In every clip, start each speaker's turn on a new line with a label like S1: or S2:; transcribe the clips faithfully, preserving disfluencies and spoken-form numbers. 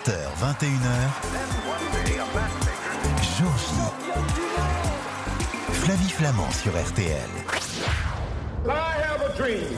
S1: vingt heures, vingt et une heures, Jour J. Flavie Flamand sur R T L.
S2: I have a dream.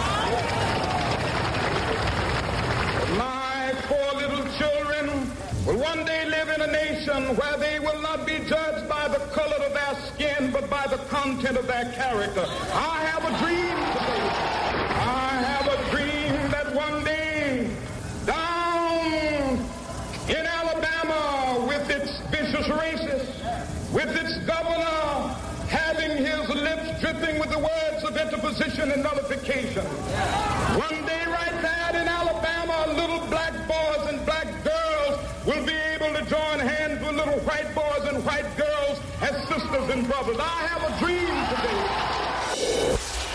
S2: My four little children will one day live in a nation where they will not be judged by the color of their skin, but by the content of their character. I have a dream today. I have a dream that one day, down in Alabama, with its vicious racists, with its governor having his lips dripping with the words of interposition and nullification. One day right there in Alabama, little black boys and black girls will be able to join hands with little white boys and white girls as sisters and brothers. I have a dream today.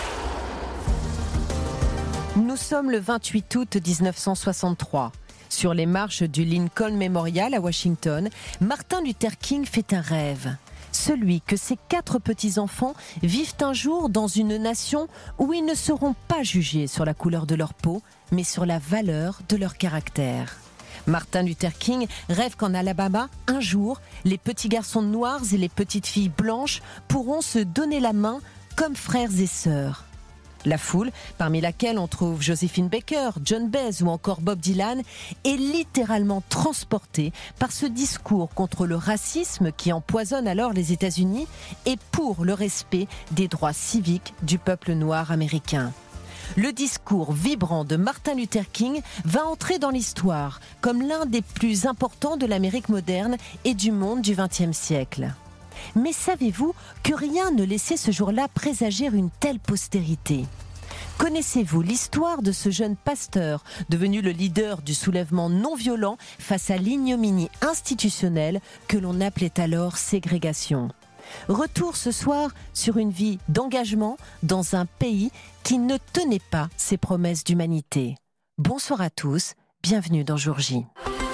S3: Nous sommes le vingt-huit août dix-neuf cent soixante-trois. Sur les marches du Lincoln Memorial à Washington, Martin Luther King fait un rêve. Celui que ses quatre petits-enfants vivent un jour dans une nation où ils ne seront pas jugés sur la couleur de leur peau, mais sur la valeur de leur caractère. Martin Luther King rêve qu'en Alabama, un jour, les petits garçons noirs et les petites filles blanches pourront se donner la main comme frères et sœurs. La foule, parmi laquelle on trouve Josephine Baker, John Baez ou encore Bob Dylan, est littéralement transportée par ce discours contre le racisme qui empoisonne alors les États-Unis et pour le respect des droits civiques du peuple noir américain. Le discours vibrant de Martin Luther King va entrer dans l'histoire comme l'un des plus importants de l'Amérique moderne et du monde du vingtième siècle. Mais savez-vous que rien ne laissait ce jour-là présager une telle postérité ? Connaissez-vous l'histoire de ce jeune pasteur devenu le leader du soulèvement non violent face à l'ignominie institutionnelle que l'on appelait alors ségrégation ? Retour ce soir sur une vie d'engagement dans un pays qui ne tenait pas ses promesses d'humanité. Bonsoir à tous, bienvenue dans Jour J.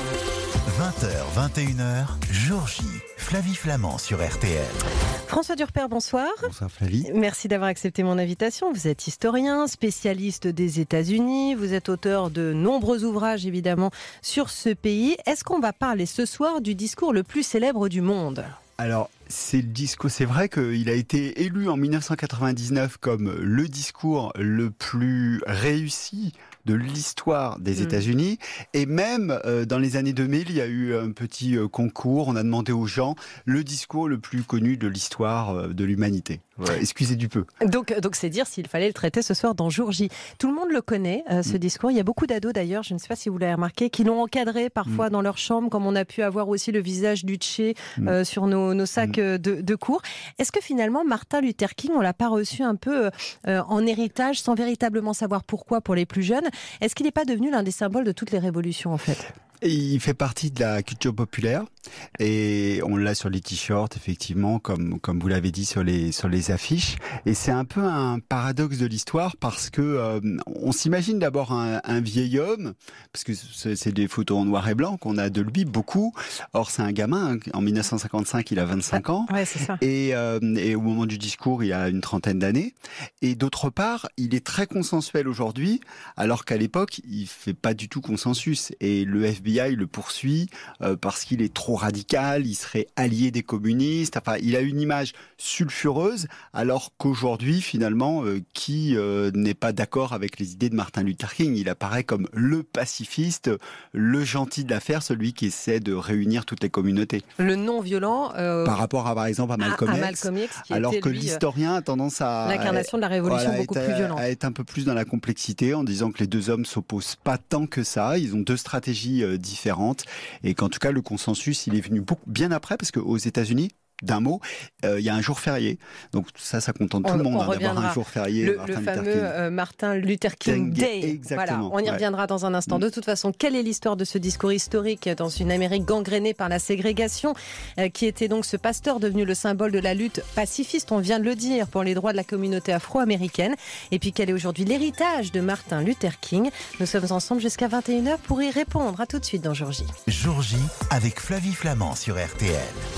S1: vingt heures, vingt et une heures, Jour J. Flavie Flamand sur R T L.
S3: François Durper, bonsoir.
S4: Bonsoir Flavie.
S3: Merci d'avoir accepté mon invitation. Vous êtes historien, spécialiste des États-Unis. Vous êtes auteur de nombreux ouvrages, évidemment, sur ce pays. Est-ce qu'on va parler ce soir du discours le plus célèbre du monde ?
S4: Alors, c'est le discours. C'est vrai qu'il a été élu en dix-neuf cent quatre-vingt-dix-neuf comme le discours le plus réussi de l'histoire des mmh. États-Unis. Et même euh, dans les années deux mille, il y a eu un petit euh, concours. On a demandé aux gens le discours le plus connu de l'histoire euh, de l'humanité. Ouais, excusez du peu.
S3: Donc, donc c'est dire s'il fallait le traiter ce soir dans Jour J. Tout le monde le connaît, euh, ce mmh. discours. Il y a beaucoup d'ados d'ailleurs, je ne sais pas si vous l'avez remarqué, qui l'ont encadré parfois mmh. dans leur chambre, comme on a pu avoir aussi le visage du Tché euh, mmh. sur nos, nos sacs mmh. de, de cours. Est-ce que finalement, Martin Luther King, on l'a pas reçu un peu euh, en héritage, sans véritablement savoir pourquoi pour les plus jeunes ? Est-ce qu'il n'est pas devenu l'un des symboles de toutes les révolutions en fait ?
S4: Et il fait partie de la culture populaire et on l'a sur les t-shirts effectivement, comme comme vous l'avez dit sur les sur les affiches. Et c'est un peu un paradoxe de l'histoire parce que euh, on s'imagine d'abord un, un vieil homme parce que c'est, c'est des photos en noir et blanc qu'on a de lui beaucoup. Or c'est un gamin. En dix-neuf cent cinquante-cinq, il a vingt-cinq ans.
S3: Ouais, c'est ça.
S4: Et euh, et au moment du discours, il a une trentaine d'années. Et d'autre part, il est très consensuel aujourd'hui, alors qu'à l'époque, il fait pas du tout consensus. Et le F B I le poursuit euh, parce qu'il est trop radical, il serait allié des communistes. Enfin, il a une image sulfureuse, alors qu'aujourd'hui, finalement, euh, qui euh, n'est pas d'accord avec les idées de Martin Luther King ? Il apparaît comme le pacifiste, le gentil de l'affaire, celui qui essaie de réunir toutes les communautés.
S3: Le non-violent. Euh,
S4: Par rapport à, par exemple, à Malcolm
S3: à, à
S4: X,
S3: Malcolm X qui
S4: alors
S3: était,
S4: que
S3: lui,
S4: l'historien a tendance à
S3: l'incarnation de la révolution
S4: voilà,
S3: beaucoup
S4: à,
S3: plus violente,
S4: à être un peu plus dans la complexité, en disant que les deux hommes s'opposent pas tant que ça. Ils ont deux stratégies euh, différentes, et qu'en tout cas le consensus il est venu beaucoup, bien après, parce qu'aux États-Unis, d'un mot, euh, il y a un jour férié. Donc ça, ça contente tout
S3: on,
S4: le monde hein, d'avoir un jour férié.
S3: Le,
S4: Martin
S3: le
S4: Luther
S3: fameux
S4: King.
S3: Euh, Martin Luther King Day.
S4: Exactement.
S3: Voilà, on y
S4: ouais.
S3: reviendra dans un instant. De toute façon, quelle est l'histoire de ce discours historique dans une Amérique gangrénée par la ségrégation, euh, qui était donc ce pasteur devenu le symbole de la lutte pacifiste, on vient de le dire, pour les droits de la communauté afro-américaine. Et puis quel est aujourd'hui l'héritage de Martin Luther King ? Nous sommes ensemble jusqu'à vingt et une heures pour y répondre. À tout de suite dans Jour J.
S1: Jour J avec Flavie Flamand sur R T L.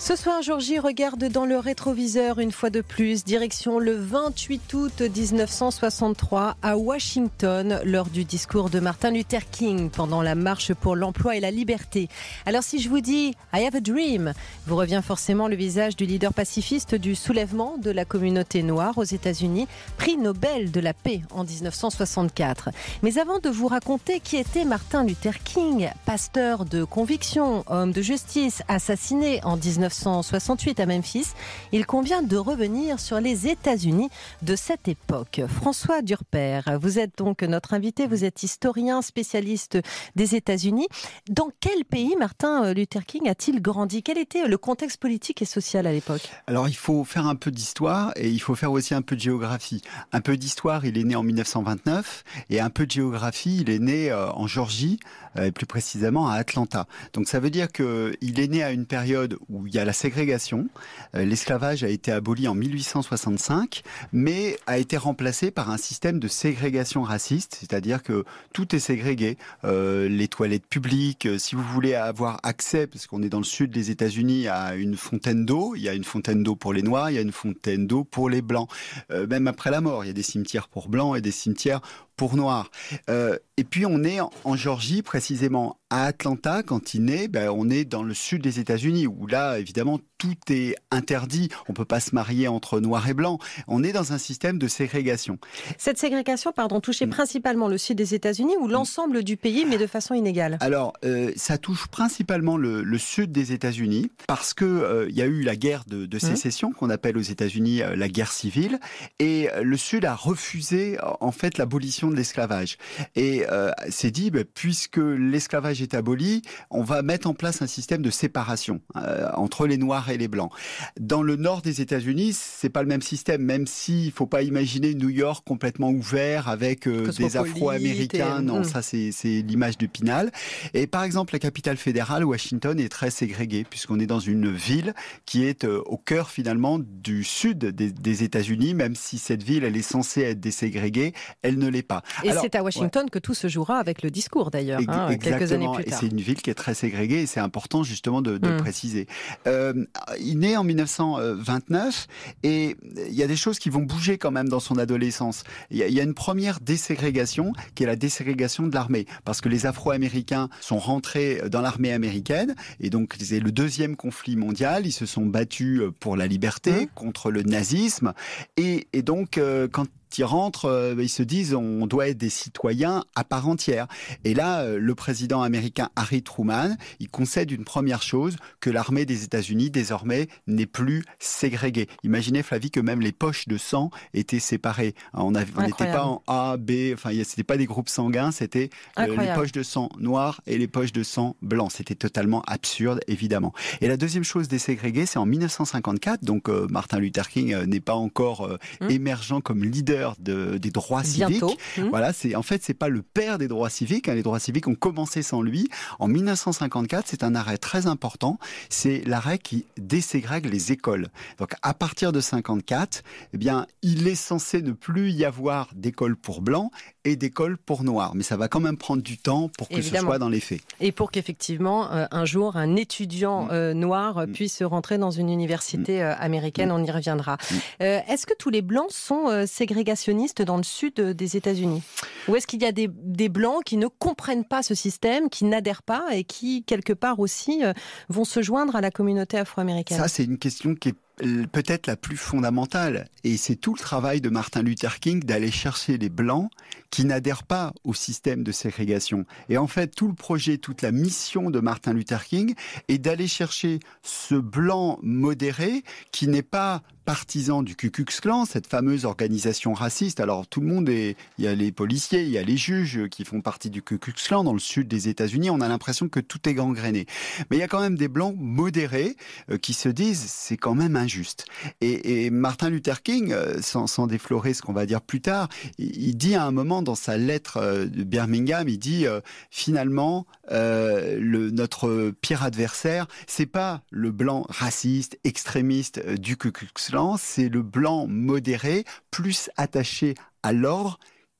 S3: Ce soir, jour J regarde dans le rétroviseur une fois de plus, direction le vingt-huit août dix-neuf cent soixante-trois à Washington, lors du discours de Martin Luther King pendant la marche pour l'emploi et la liberté. Alors si je vous dis « I have a dream », vous revient forcément le visage du leader pacifiste du soulèvement de la communauté noire aux États-Unis, prix Nobel de la paix en dix-neuf cent soixante-quatre. Mais avant de vous raconter qui était Martin Luther King, pasteur de conviction, homme de justice, assassiné en dix-neuf cent soixante-huit à Memphis, il convient de revenir sur les États-Unis de cette époque. François Durper, vous êtes donc notre invité, vous êtes historien, spécialiste des États-Unis. Dans quel pays Martin Luther King a-t-il grandi? Quel était le contexte politique et social à l'époque?
S4: Alors il faut faire un peu d'histoire et il faut faire aussi un peu de géographie. Un peu d'histoire, il est né en mille neuf cent vingt-neuf, et un peu de géographie, il est né en Géorgie, et plus précisément à Atlanta. Donc ça veut dire qu'il est né à une période où il y a la ségrégation. L'esclavage a été aboli en mille huit cent soixante-cinq, mais a été remplacé par un système de ségrégation raciste, c'est-à-dire que tout est ségrégué. Euh, les toilettes publiques, si vous voulez avoir accès, parce qu'on est dans le sud des États-Unis, à une fontaine d'eau, il y a une fontaine d'eau pour les Noirs, il y a une fontaine d'eau pour les Blancs. Euh, même après la mort, il y a des cimetières pour Blancs et des cimetières pour Noirs. Euh, et puis on est en, en Géorgie, précisément à Atlanta, quand il naît, ben, on est dans le sud des États-Unis, où là, évidemment, tout est interdit. On ne peut pas se marier entre Noirs et Blancs. On est dans un système de ségrégation.
S3: Cette ségrégation, pardon, touchait mmh. principalement le sud des États-Unis ou l'ensemble du pays, mais de façon inégale?
S4: Alors, euh, ça touche principalement le, le sud des États-Unis, parce qu'il euh, y a eu la guerre de, de sécession, mmh. qu'on appelle aux États-Unis euh, la guerre civile, et euh, le sud a refusé, en fait, l'abolition de l'esclavage. Et euh, c'est dit, bah, puisque l'esclavage est aboli, on va mettre en place un système de séparation euh, entre les Noirs et les Blancs. Dans le nord des États-Unis, c'est pas le même système, même s'il ne faut pas imaginer New York complètement ouvert avec euh, des Afro-Américains. Non, mmh. ça c'est, c'est l'image de Pinal. Et par exemple, la capitale fédérale, Washington, est très ségrégée, puisqu'on est dans une ville qui est euh, au cœur finalement du sud des, des États-Unis, même si cette ville, elle est censée être déségrégée, elle ne l'est pas.
S3: Et alors, c'est à Washington ouais. que tout se jouera avec le discours d'ailleurs, hein, quelques années plus tard.
S4: Et c'est une ville qui est très ségrégée et c'est important justement de, de mmh. le préciser. Euh, il naît en mille neuf cent vingt-neuf et il y a des choses qui vont bouger quand même dans son adolescence. Il y a, il y a une première déségrégation qui est la déségrégation de l'armée, parce que les Afro-Américains sont rentrés dans l'armée américaine et donc c'est le deuxième conflit mondial. Ils se sont battus pour la liberté mmh. contre le nazisme et, et donc euh, quand ils rentrent, euh, ils se disent on doit être des citoyens à part entière. Et là, euh, le président américain Harry Truman, il concède une première chose, que l'armée des États-Unis désormais n'est plus ségrégée. Imaginez, Flavie, que même les poches de sang étaient séparées. On n'était pas en A, B, enfin c'était pas des groupes sanguins, c'était euh, les poches de sang noirs et les poches de sang blancs. C'était totalement absurde, évidemment. Et la deuxième chose déségrégée, c'est en mille neuf cent cinquante-quatre, donc euh, Martin Luther King euh, n'est pas encore euh, mmh. émergent comme leader De, des droits
S3: Bientôt.
S4: civiques.
S3: Mmh.
S4: Voilà, c'est en fait c'est pas le père des droits civiques. Hein, les droits civiques ont commencé sans lui. En mille neuf cent cinquante-quatre, c'est un arrêt très important. C'est l'arrêt qui déségrègue les écoles. Donc à partir de cinquante-quatre, eh bien il est censé ne plus y avoir d'école pour blancs et d'école pour noirs. Mais ça va quand même prendre du temps pour que Évidemment. ce soit dans les faits.
S3: Et pour qu'effectivement euh, un jour un étudiant mmh. euh, noir mmh. puisse rentrer dans une université euh, américaine. Mmh. On y reviendra. Mmh. Euh, est-ce que tous les blancs sont euh, ségrégationnistes dans le sud des États-Unis? Ou est-ce qu'il y a des, des Blancs qui ne comprennent pas ce système, qui n'adhèrent pas et qui, quelque part aussi, euh, vont se joindre à la communauté afro-américaine?
S4: Ça, c'est une question qui est peut-être la plus fondamentale. Et c'est tout le travail de Martin Luther King d'aller chercher les Blancs qui n'adhèrent pas au système de ségrégation. Et en fait, tout le projet, toute la mission de Martin Luther King est d'aller chercher ce Blanc modéré qui n'est pas partisan du Ku Klux Klan, cette fameuse organisation raciste. Alors tout le monde est, il y a les policiers, il y a les juges qui font partie du Ku Klux Klan dans le sud des États-Unis. On a l'impression que tout est gangréné. Mais il y a quand même des Blancs modérés euh, qui se disent c'est quand même injuste. Et, et Martin Luther King, euh, sans, sans déflorer ce qu'on va dire plus tard, il, il dit à un moment dans sa lettre euh, de Birmingham, il dit euh, finalement euh, le, notre pire adversaire, c'est pas le Blanc raciste, extrémiste euh, du Ku Klux Klan, c'est le Blanc modéré, plus attaché à l'ordre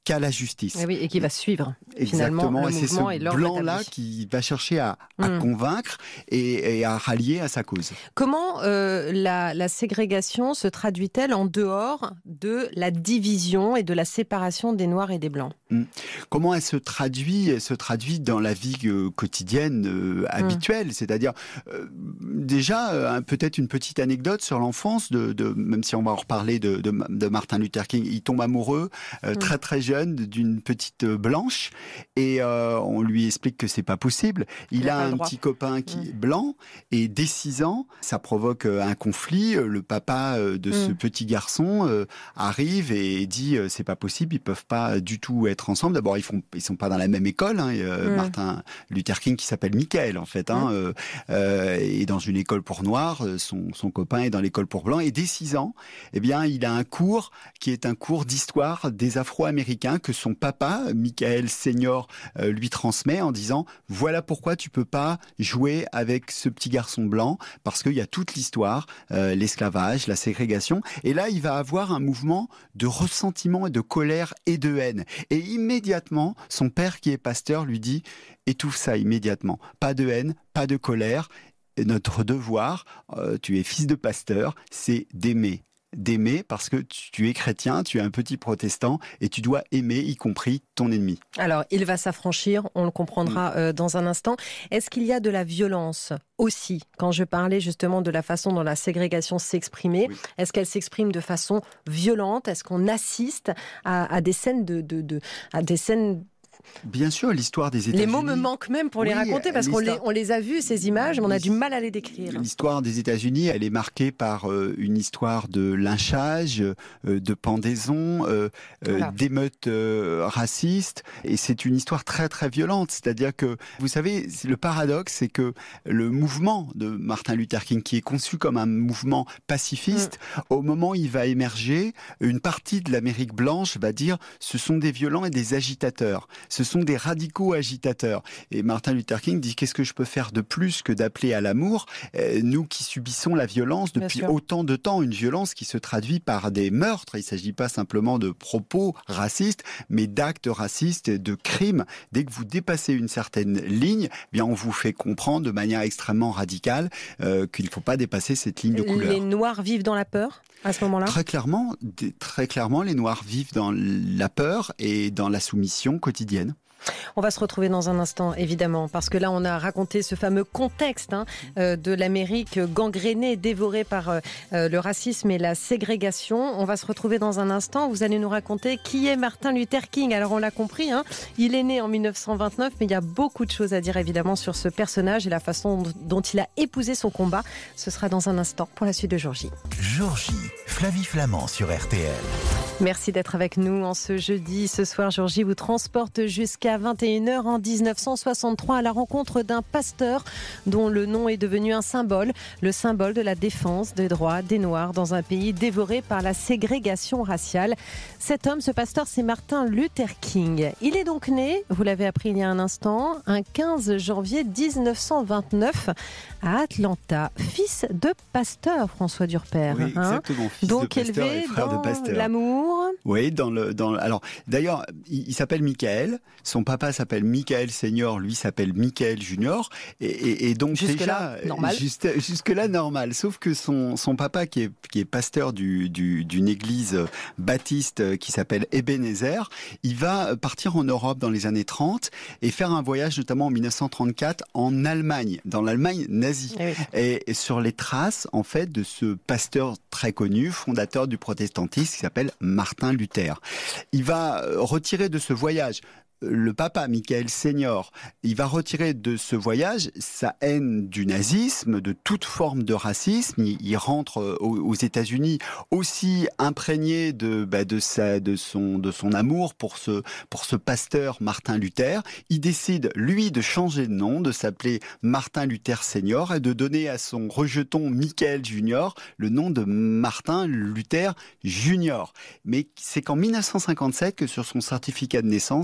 S4: qu'à la justice.
S3: Et, oui, et qui va suivre
S4: Exactement,
S3: finalement le
S4: et c'est
S3: mouvement
S4: ce
S3: et l'ordre
S4: blanc-là
S3: établi.
S4: qui va chercher à, à
S3: Mm.
S4: convaincre et, et à rallier à sa cause.
S3: Comment euh, la, la ségrégation se traduit-elle en dehors de la division et de la séparation des Noirs et des Blancs ?
S4: Mm. Comment elle se traduit ? Elle se traduit dans la vie euh, quotidienne euh, habituelle, mm. c'est-à-dire euh, déjà euh, peut-être une petite anecdote sur l'enfance, de, de, même si on va en reparler de, de, de Martin Luther King. Il tombe amoureux euh, mm. très très jeune d'une petite blanche et euh, on lui explique que c'est pas possible. Il, Il a, a un petit copain qui mm. est blanc et dès six ans, ça provoque un conflit. Le papa de mm. ce petit garçon euh, arrive et dit euh, c'est pas possible, ils peuvent pas du tout être ensemble. D'abord, ils font, ils sont pas dans la même école. Hein, euh, mm. Martin Luther King qui s'appelle Michael en fait, hein, mm. euh, euh, est dans une école pour noirs. Son, son copain est dans l'école pour blancs. Et dès six ans, eh bien, il a un cours qui est un cours d'histoire des Afro-Américains que son papa, Michael Senior, euh, lui transmet en disant voilà pourquoi tu peux pas jouer avec ce petit garçon blanc, parce qu'il y a toute l'histoire, euh, l'esclavage, la ségrégation. Et là, il va avoir un mouvement de ressentiment et de colère et de haine. Et immédiatement, son père qui est pasteur lui dit étouffe ça immédiatement. Pas de haine, pas de colère. Et notre devoir, euh, tu es fils de pasteur, c'est d'aimer. D'aimer parce que tu es chrétien, tu es un petit protestant et tu dois aimer, y compris ton ennemi.
S3: Alors, il va s'affranchir, on le comprendra mmh. euh, dans un instant. Est-ce qu'il y a de la violence aussi, quand je parlais justement de la façon dont la ségrégation s'exprimait, oui. Est-ce qu'elle s'exprime de façon violente ? Est-ce qu'on assiste à, à des scènes de, de, de à des scènes
S4: Bien sûr, l'histoire des États-Unis...
S3: Les mots me manquent même pour oui, les raconter, parce qu'on les, on les a vus, ces images, mais on a du mal à les décrire.
S4: L'histoire des États-Unis, elle est marquée par euh, une histoire de lynchage, euh, de pendaison, euh, voilà. euh, d'émeutes euh, racistes, et c'est une histoire très très violente. C'est-à-dire que, vous savez, le paradoxe, c'est que le mouvement de Martin Luther King, qui est conçu comme un mouvement pacifiste, mm. au moment où il va émerger, une partie de l'Amérique blanche va dire ce sont des violents et des agitateurs. Ce sont des radicaux agitateurs. Et Martin Luther King dit qu'est-ce que je peux faire de plus que d'appeler à l'amour, euh, nous qui subissons la violence depuis autant de temps, une violence qui se traduit par des meurtres. Il ne s'agit pas simplement de propos racistes, mais d'actes racistes, de crimes. Dès que vous dépassez une certaine ligne, eh bien on vous fait comprendre de manière extrêmement radicale euh, qu'il ne faut pas dépasser cette ligne de couleur.
S3: Les Noirs vivent dans la peur à ce moment-là ?
S4: Très clairement, très clairement, les Noirs vivent dans la peur et dans la soumission quotidienne.
S3: On va se retrouver dans un instant, évidemment, parce que là, on a raconté ce fameux contexte hein, euh, de l'Amérique gangrénée, dévorée par euh, le racisme et la ségrégation. On va se retrouver dans un instant. Vous allez nous raconter qui est Martin Luther King. Alors, on l'a compris, hein, il est né en mille neuf cent vingt-neuf, mais il y a beaucoup de choses à dire, évidemment, sur ce personnage et la façon dont il a épousé son combat. Ce sera dans un instant pour la suite de Jour J.
S1: Jour J, Flavie Flamand sur R T L.
S3: Merci d'être avec nous en ce jeudi. Ce soir, Jour J vous transporte jusqu'à vingt et une heures en dix-neuf cent soixante-trois à la rencontre d'un pasteur dont le nom est devenu un symbole, le symbole de la défense des droits des Noirs dans un pays dévoré par la ségrégation raciale. Cet homme, ce pasteur, c'est Martin Luther King. Il est donc né, vous l'avez appris il y a un instant, un quinze janvier mille neuf cent vingt-neuf à Atlanta, fils de pasteur, François Durper.
S4: Oui, exactement, fils
S3: donc
S4: de pasteur
S3: élevé
S4: et frère
S3: dans
S4: de pasteur.
S3: L'amour.
S4: Oui, dans le, dans, alors, d'ailleurs, il, il s'appelle Michael, son papa s'appelle Michael Senior, lui s'appelle Michael Junior, et, et, et donc
S3: jusque
S4: déjà,
S3: là, normal.
S4: Juste, jusque-là, normal, sauf que son, son papa, qui est, qui est pasteur du, du, d'une église baptiste qui s'appelle Ebenezer, il va partir en Europe dans les années trente et faire un voyage, notamment en mille neuf cent trente-quatre, en Allemagne, dans l'Allemagne nazie. Et, oui. et, et sur les traces, en fait, de ce pasteur très connu, fondateur du protestantisme, qui s'appelle Martin Luther. Il va retirer de ce voyage le papa, Michael Senior, il va retirer de ce voyage sa haine du nazisme, de toute forme de racisme. Il, il rentre aux, aux États-Unis aussi imprégné de, bah, de, sa, de, son, de son amour pour ce, pour ce pasteur Martin Luther. Il décide, lui, de changer de nom, de s'appeler Martin Luther Senior et de donner à son rejeton Michael Junior le nom de Martin Luther Junior. Mais c'est qu'en mille neuf cent cinquante-sept que sur son certificat de naissance, ça sera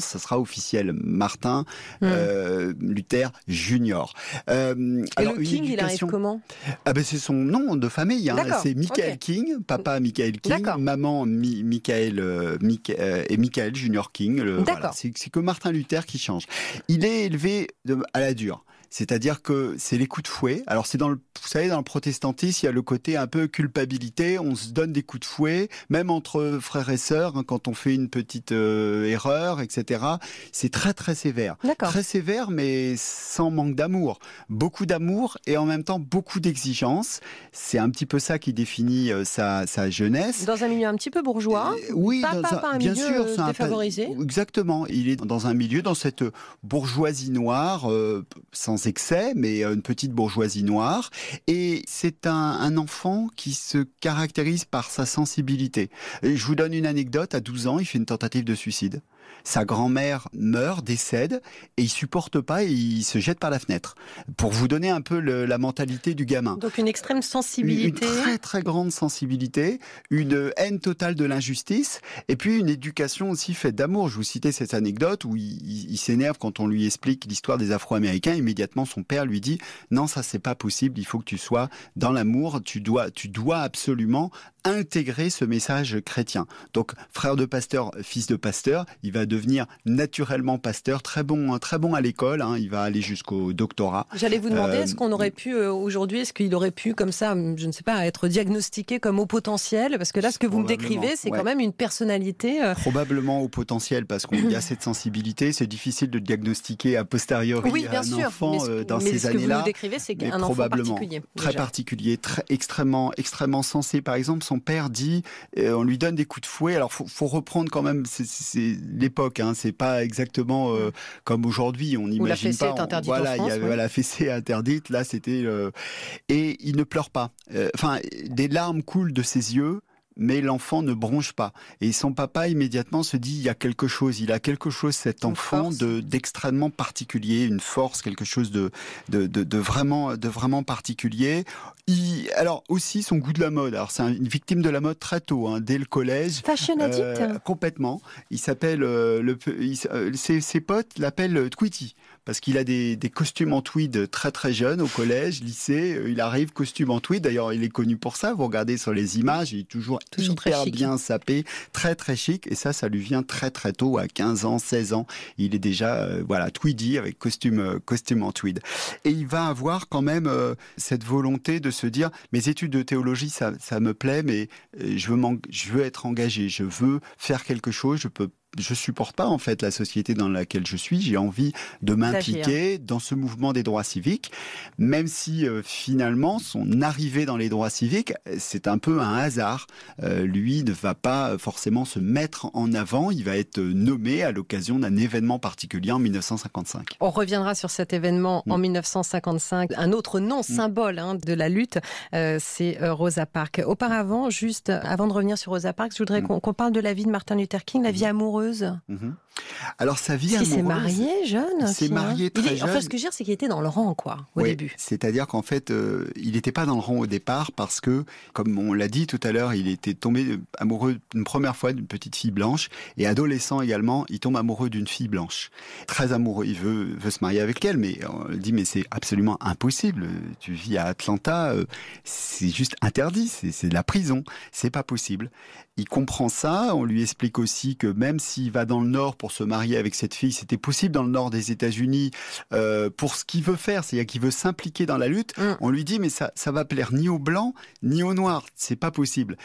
S4: officiel Martin mmh. euh, Luther Junior. Euh,
S3: Et alors, le King, éducation... il arrive comment?
S4: Ah ben c'est son nom de famille. Hein. C'est Michael okay. King, papa Michael King, maman Mi- Michael euh, Mica- euh, et Michael Junior King. Le, voilà. c'est, c'est que Martin Luther qui change. Il est élevé de, à la dure. C'est-à-dire que c'est les coups de fouet. Alors c'est dans le, vous savez, dans le protestantisme, il y a le côté un peu culpabilité. On se donne des coups de fouet, même entre frères et sœurs, hein, quand on fait une petite euh, erreur, et cetera. C'est très très sévère,
S3: D'accord.
S4: très sévère, mais sans manque d'amour. Beaucoup d'amour et en même temps beaucoup d'exigence. C'est un petit peu ça qui définit euh, sa, sa jeunesse.
S3: Dans un milieu un petit peu bourgeois.
S4: Euh, oui,
S3: pas,
S4: dans
S3: pas,
S4: un,
S3: pas un
S4: bien
S3: milieu
S4: sûr,
S3: euh,
S4: c'est
S3: défavorisé.
S4: Un, exactement. Il est dans un milieu, dans cette bourgeoisie noire, euh, sans excès, mais une petite bourgeoisie noire. Et c'est un, un enfant qui se caractérise par sa sensibilité. Et je vous donne une anecdote. À douze ans, il fait une tentative de suicide. Sa grand-mère meurt, décède, et il supporte pas et il se jette par la fenêtre. Pour vous donner un peu le, la mentalité du gamin.
S3: Donc une extrême sensibilité.
S4: Une, une très très grande sensibilité, une haine totale de l'injustice, et puis une éducation aussi faite d'amour. Je vous citais cette anecdote où il, il, il s'énerve quand on lui explique l'histoire des Afro-Américains. Immédiatement, son père lui dit « Non, ça c'est pas possible, il faut que tu sois dans l'amour, tu dois, tu dois absolument intégrer ce message chrétien. » Donc, frère de pasteur, fils de pasteur, il va devenir naturellement pasteur, très bon, très bon à l'école, hein, il va aller jusqu'au doctorat.
S3: J'allais vous demander,
S4: euh,
S3: est-ce qu'on aurait pu, euh, aujourd'hui, est-ce qu'il aurait pu, comme ça, je ne sais pas, être diagnostiqué comme au potentiel? Parce que là, ce que vous me décrivez, c'est ouais. quand même une personnalité... Euh...
S4: Probablement au potentiel, parce qu'il y a cette sensibilité, c'est difficile de diagnostiquer a posteriori
S3: oui, bien
S4: un
S3: sûr.
S4: enfant
S3: mais,
S4: euh, dans
S3: mais
S4: ces
S3: ce
S4: années-là.
S3: Que vous nous décrivez, c'est un enfant particulier.
S4: Très
S3: déjà.
S4: particulier, très, extrêmement, extrêmement sensé. Par exemple, son père dit, euh, on lui donne des coups de fouet. Alors, faut, faut reprendre quand même, c'est, c'est l'époque, hein, c'est pas exactement euh, comme aujourd'hui. On n'imagine pas.
S3: Où la fessée est interdite
S4: voilà,
S3: en France.
S4: Il y avait
S3: oui.
S4: la fessée interdite. Là, c'était euh, et il ne pleure pas. Euh, enfin, des larmes coulent de ses yeux. Mais l'enfant ne bronche pas. Et son papa, immédiatement, se dit, il y a quelque chose, il a quelque chose, cet une enfant, de, d'extrêmement particulier, une force, quelque chose de, de, de, de, vraiment, de vraiment particulier. Il, alors, aussi, son goût de la mode. Alors, c'est un, une victime de la mode très tôt, hein, dès le collège.
S3: Fashion addict euh,
S4: complètement. Il s'appelle, euh, le, il, euh, ses, ses potes l'appellent Tweety. Parce qu'il a des, des costumes en tweed très très jeunes au collège, lycée. Il arrive costume en tweed. D'ailleurs, il est connu pour ça. Vous regardez sur les images, il est toujours, toujours hyper bien sapé, très très chic. Et ça, ça lui vient très très tôt, à quinze ans, seize ans. Il est déjà euh, voilà tweedy avec costume euh, costume en tweed. Et il va avoir quand même euh, cette volonté de se dire, mes études de théologie, ça, ça me plaît, mais je veux, je veux être engagé, je veux faire quelque chose, je peux je supporte pas en fait la société dans laquelle je suis. J'ai envie de m'impliquer dans ce mouvement des droits civiques, même si euh, finalement son arrivée dans les droits civiques, c'est un peu un hasard. Euh, lui ne va pas forcément se mettre en avant. Il va être nommé à l'occasion d'un événement particulier en dix-neuf cent cinquante-cinq.
S3: On reviendra sur cet événement mmh. en dix-neuf cent cinquante-cinq. Un autre nom symbole hein, de la lutte, euh, c'est euh, Rosa Parks. Auparavant, juste avant de revenir sur Rosa Parks, je voudrais mmh. qu'on, qu'on parle de la vie de Martin Luther King, la vie amoureuse. Mmh.
S4: Alors sa vie
S3: amoureuse. Il s'est marié jeune.
S4: Il s'est marié très
S3: est,
S4: jeune.
S3: Enfin, ce que je veux dire, c'est qu'il était dans le rang, quoi, au
S4: oui,
S3: début.
S4: C'est-à-dire qu'en fait, euh, il n'était pas dans le rang au départ parce que, comme on l'a dit tout à l'heure, il était tombé amoureux une première fois d'une petite fille blanche et adolescent également, il tombe amoureux d'une fille blanche. Très amoureux, il veut, veut se marier avec elle, mais on dit mais c'est absolument impossible. Tu vis à Atlanta, euh, c'est juste interdit, c'est, c'est de la prison, c'est pas possible. Il comprend ça, on lui explique aussi que même s'il va dans le Nord pour se marier avec cette fille, c'était possible dans le Nord des États-Unis euh, pour ce qu'il veut faire, c'est-à-dire qu'il veut s'impliquer dans la lutte. Mmh. On lui dit mais ça ça va plaire ni aux Blancs ni aux Noirs, c'est pas possible.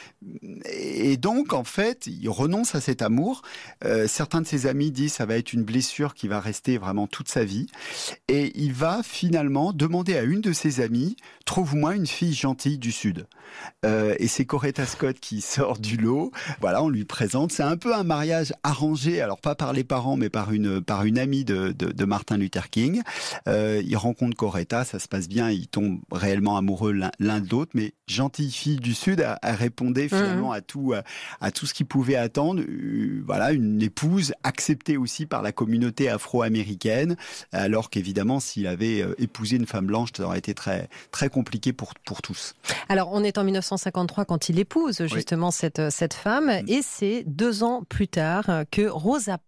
S4: Et donc en fait, il renonce à cet amour. Euh, certains de ses amis disent ça va être une blessure qui va rester vraiment toute sa vie. Et il va finalement demander à une de ses amies, trouve-moi une fille gentille du Sud. Euh, et c'est Coretta Scott qui sort du lot. Voilà, on lui présente. C'est un peu un mariage arrangé, alors pas par les parents, mais par une par une amie de de, de Martin Luther King. Euh, il rencontre Coretta, ça se passe bien, ils tombent réellement amoureux l'un, l'un de l'autre. Mais gentille fille du Sud, elle, elle répondait finalement mmh. à tout à, à tout ce qu'il pouvait attendre. Euh, voilà, une épouse acceptée aussi par la communauté afro-américaine, alors qu'évidemment, s'il avait épousé une femme blanche, ça aurait été très très compliqué pour pour tous.
S3: Alors, on est en dix-neuf cent cinquante-trois quand il épouse justement oui. cette cette femme, mmh. et c'est deux ans plus tard que Rosa Parks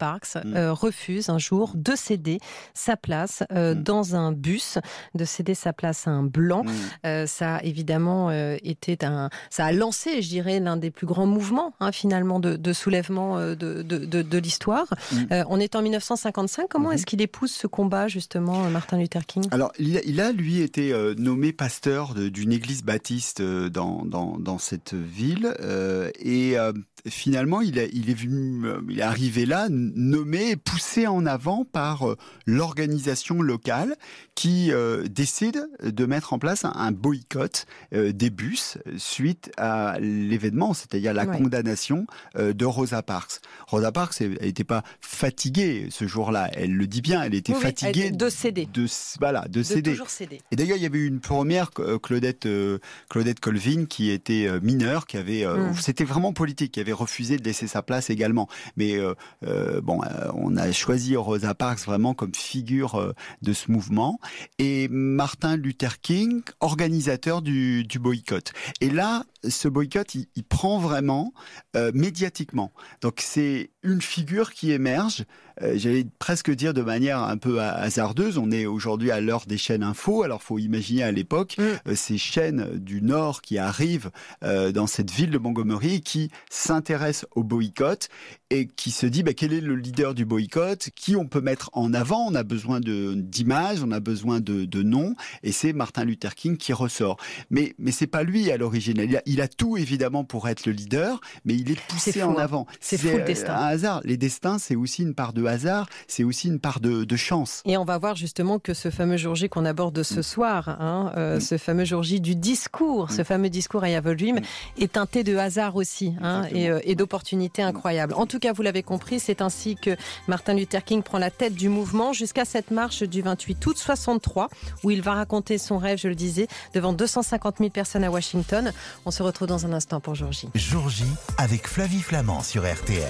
S3: Parks
S4: Mmh.
S3: euh, refuse un jour de céder sa place euh, mmh. dans un bus, de céder sa place à un blanc. Mmh. Euh, ça a évidemment euh, été un, ça a lancé, je dirais, l'un des plus grands mouvements hein, finalement de, de soulèvement euh, de, de, de, de l'histoire. Mmh. Euh, on est en mille neuf cent cinquante-cinq. Comment mmh. est-ce qu'il épouse ce combat justement, Martin Luther King ?
S4: Alors il a, il a lui été euh, nommé pasteur de, d'une église baptiste euh, dans, dans dans cette ville euh, et euh, finalement il, a, il est venu, euh, il est arrivé là nommé, poussé en avant par euh, l'organisation locale qui euh, décide de mettre en place un, un boycott euh, des bus suite à l'événement, c'est-à-dire la ouais. condamnation euh, de Rosa Parks. Rosa Parks, elle n'était pas fatiguée ce jour-là, elle le dit bien, elle était oui, fatiguée
S3: elle, de céder,
S4: de voilà, de, de céder.
S3: Toujours céder.
S4: Et d'ailleurs, il y avait eu une première Claudette euh, Claudette Colvin qui était euh, mineure, qui avait, euh, mmh. c'était vraiment politique, qui avait refusé de laisser sa place également. Mais euh, euh, bon, euh, on a choisi Rosa Parks vraiment comme figure euh, de ce mouvement. Et Martin Luther King, organisateur du, du boycott. Et là, ce boycott, il, il prend vraiment euh, médiatiquement. Donc c'est une figure qui émerge, euh, j'allais presque dire de manière un peu hasardeuse. On est aujourd'hui à l'heure des chaînes info, alors faut imaginer à l'époque mmh. euh, ces chaînes du Nord qui arrivent euh, dans cette ville de Montgomery, qui s'intéressent au boycott et qui se dit bah, quel est le leader du boycott, qui on peut mettre en avant. On a besoin de, d'images, on a besoin de, de noms, et c'est Martin Luther King qui ressort. Mais, mais c'est pas lui à l'origine. Il a, il a tout évidemment pour être le leader, mais il est poussé
S3: c'est fou,
S4: en
S3: hein.
S4: avant.
S3: C'est,
S4: c'est
S3: fou le destin.
S4: Un hasard. Les destins, c'est aussi une part de hasard, c'est aussi une part de, de chance.
S3: Et on va voir justement que ce fameux jour J qu'on aborde ce mmh. soir, hein, euh, mmh. ce fameux jour J du discours, mmh. ce fameux discours I Have a Dream, mmh. est teinté de hasard aussi hein, et, euh, et d'opportunités incroyables. En tout cas, vous l'avez compris, c'est ainsi que Martin Luther King prend la tête du mouvement jusqu'à cette marche du vingt-huit août soixante-trois, où il va raconter son rêve, je le disais, devant deux cent cinquante mille personnes à Washington. On se retrouve dans un instant pour Jour J.
S1: Jour J avec Flavie Flamand sur R T L.